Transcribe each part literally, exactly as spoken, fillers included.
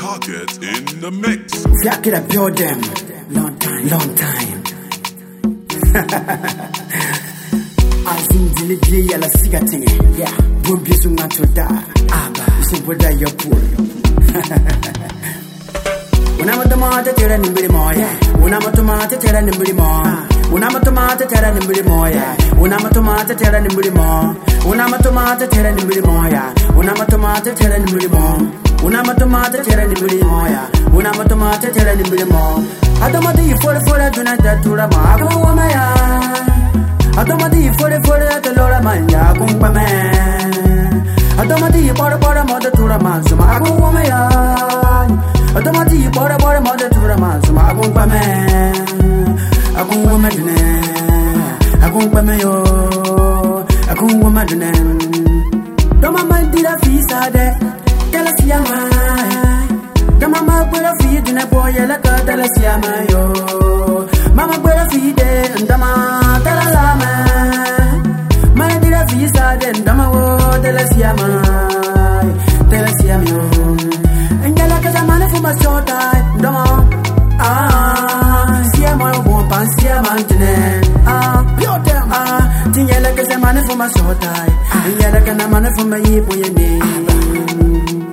Pocket in the mix. I could have built them long time, long time. I think the little yellow cigarette, yeah. Boom, you soon not to die. Ah, so put that your pool. When I'm a tomato, tell an imbri moya. When I'm a tomato, tell an imbri moya. When I'm a tomato, tell an imbri moya. When I'm a tomato, tell an imbri moya. When I'm a tomato, tell an imbri moya. When I'm a tomato, tell an imbri moya. When I'm a tomato, tell an imbri moya. When I'm a tomato, tell an imbri moya. I don't want to eat for the for do not that to the mark. I don't want to eat for the for the Laura Mania, Kumpa man. I don't want to eat for the bottom mother to the man, so I go woman. I don't want to eat for the bottom mother to the man, so I go man. I go woman, I go woman, I go woman. Don't my mind did a feast out there. Tell us, Yama. The mama put a feed in a boy, like a tell us, Yama. Mama put a feed and the man, tell us, Yama. Man did a feast out there, and the mama, tell us, Yama. Tell us, Yama. And you're like a man for my short time, the man. Ah, see a man won't pass, see a man. Ah, pure them. Ah, think you're like a man for my short time. And you're like a man for my hip when you need.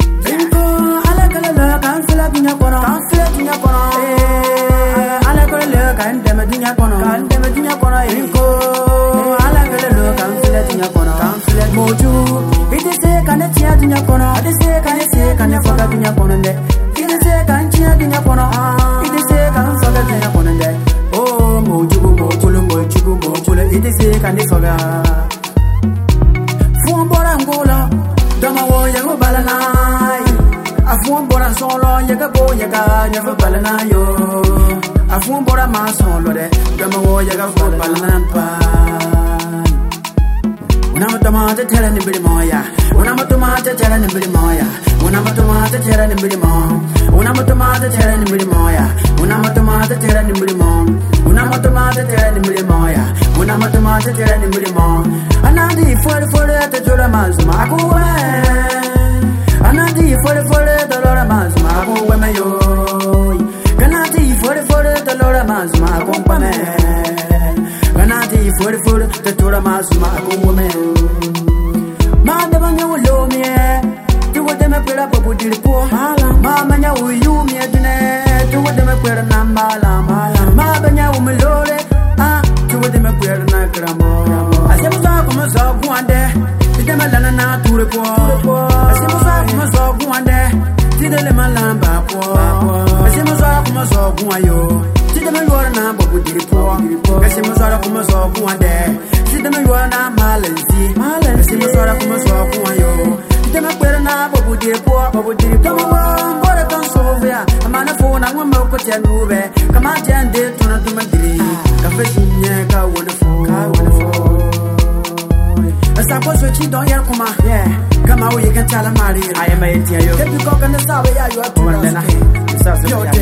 Can't feel like in your corner, can't feel like in your corner. I like a look and damage in your corner, can't damage in your corner. I like a look and feel like in your corner, can't feel like Moju. It is a kind of chat in your corner, it is a kind of sick and a forgot in your corner. It is a kind of chat in your corner, it is a kind of forgot in your corner. Oh, Moju, Moju, Moju, Moju, it is a kind of forgot. Four Borangola, Dama, Yago Balanai. I won't bore a solo, Yaga boy, Yaga, never balanayo. I won't bore a mass solo, Dama, Yaga for Balanampa. When I'm a tomato, tell anybody moya. When I'm a tomato, tell anybody moya. When I'm a tomato, tell anybody more. When I'm a tomato, tell anybody moya. When I'm a tomato, tell anybody more. When I'm a tomato, tell anybody moya. When I'm a tomato, tell anybody more. And I'm the for the for the Joramas, Marco. Anadi for the for the Laura Mas, Marco Wemayo. Ganati for the for the Laura Mas, Marco Paman. Ganati for the for the Laura Mas, Marco Woman. Madame, you will me. Do what them a put up a good deal poor. Mamma, you me a dinner. Do what them a put a nambala. Mamma, you will lord. Ah, do what them a put a nagramo. I said, I'm so one day. Them a lana to the poor. I see myself, myself, one day. See the lemon lamba poor. I see myself, myself, one yo. See them and you're number with the poor. I see myself, myself, one day. See them and you're not malency. I see myself, myself, one yo. See them and you're not with the poor. But with the poor, what a console there. I'm on the phone, I want more put your move. Come on, Jan, did to not do my dream. Confession, yeah, wonderful, wonderful. As I was with you, don't hear come on. Yeah, come out, you can tell him, I am a dear. You can go and the Savi, you are too much than I.